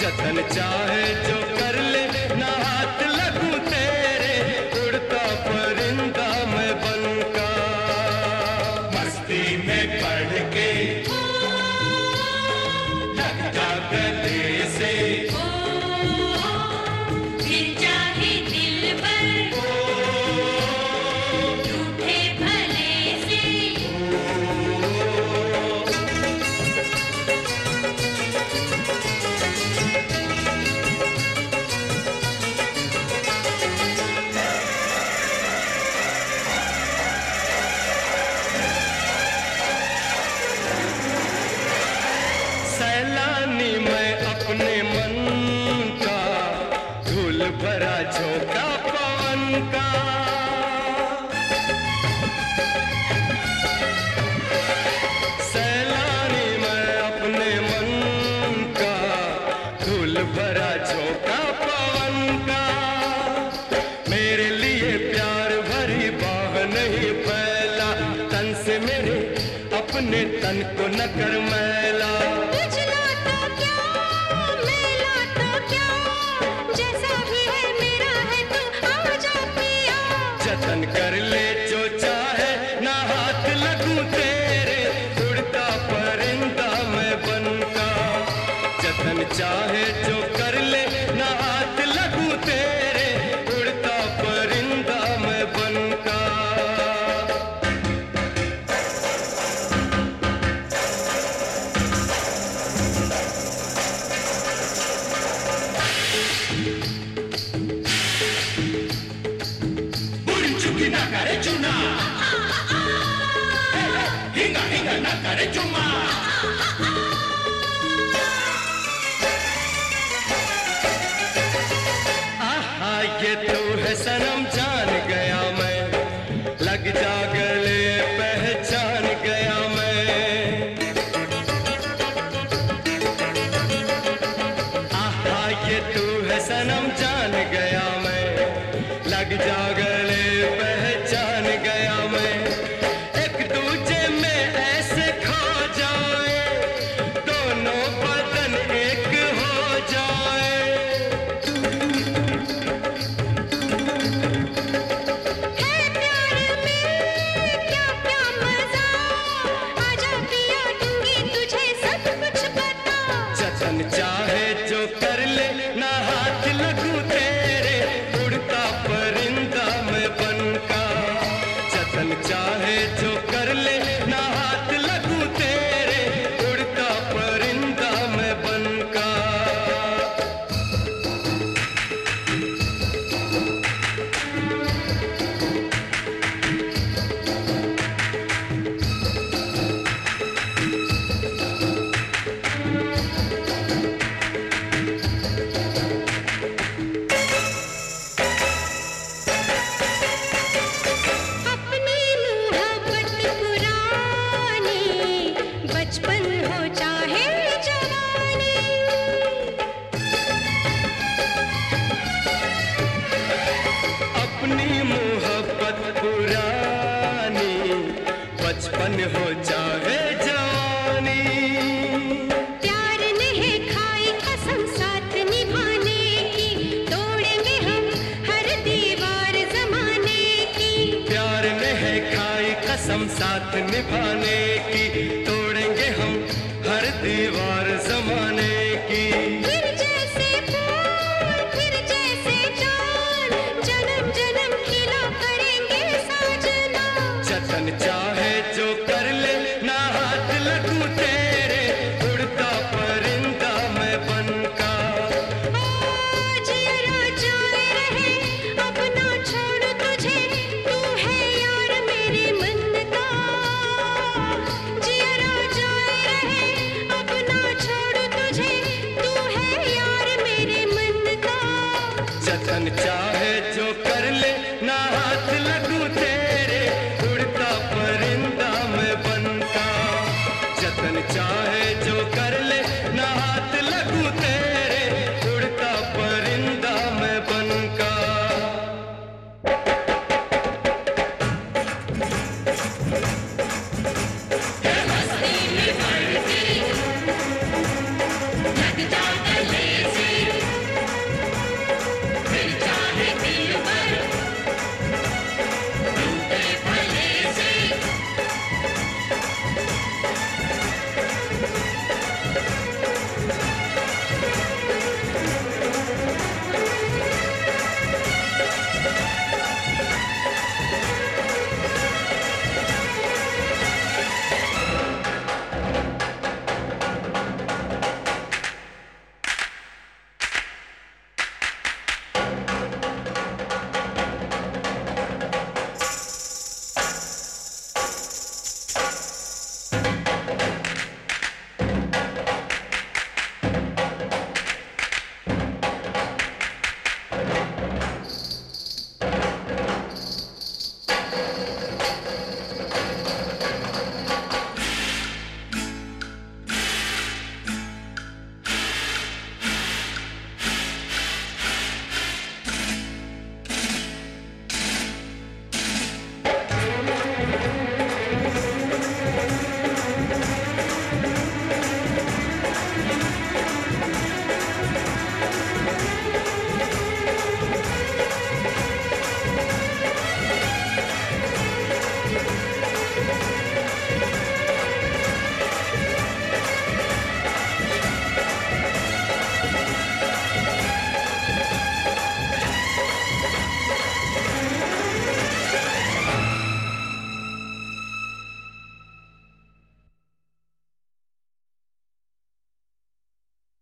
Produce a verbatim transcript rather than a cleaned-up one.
जतन चाहे जो कर ले, ना हाथ लगूं तेरे, उड़ता परिंदा मैं बनका। मस्ती में पड़ के लग जा गले से, फिर चाहे दिल पर रूठे भले से। सैलानी मैं अपने मन का, धूल भरा झोंका पवन का। सैलानी मैं अपने मन का, धूल भरा झोंका पवन का। मेरे लिए प्यार भरी बाह नहीं फैला, तन से मेरे अपने तन को न कर मैला। उजला तो क्या, मैला तो क्या, जैसा भी है मेरा है तू आजा पिया। जतन कर ले जो चाहे, ना हाथ लगूं तेरे, उड़ता परिंदा मैं बनका। जतन चाहे जो कर ले, ना हाथ लगूं तेरे, उड़ता परिंदा मैं बनका। बुरी चुकी ना करे चुना, हिंगा हिंगा ना करे चुमा। आहा ये तू है सनम, जान गया मैं, लग जा गले पहचान गया मैं। आहा ये तू है सनम, जान गया मैं, लग जा गले पहचान गया मैं। एक दूजे में ऐसे खो जाए, दोनों बदन एक हो जाए। है प्यार में क्या क्या मजा, आजा पिया दूंगी तुझे सब कुछ बता। जतन चाहे जो कर ले, ना हाथ लगूं तेरे, उड़ता परिंदा मैं बनका। जतन चाहे जो कर ले, ना हाथ लगूं तेरे, उड़ता परिंदा मैं बनका। अपनी मोहब्बत पुरानी, बचपन हो चाहे जवानी। अपनी मोहब्बत पुरानी, बचपन हो चाहे जवानी। प्यार ने है खाई कसम साथ निभाने की, तोड़ेंगे हम हर दीवार जमाने की। प्यार ने है खाई कसम साथ निभाने की, तोड़ेंगे हम हर दीवार जमाने की। फिर जैसे फूल, फिर जैसे चांद, जन्म जन्म खिला करेंगे साजना। जतन चाहे जो कर ले, ना हाथ लगूं तेरे, उड़ता परिंदा मैं बनका। जियरा जाए रहे, अब ना छोड़ तुझे, तू है यार मेरे मन का। जियरा जाए रहे, अब ना छोड़ तुझे, तू है यार मेरे मन का। जतन चाहे जो कर ले, ना हाथ लगूं तेरे,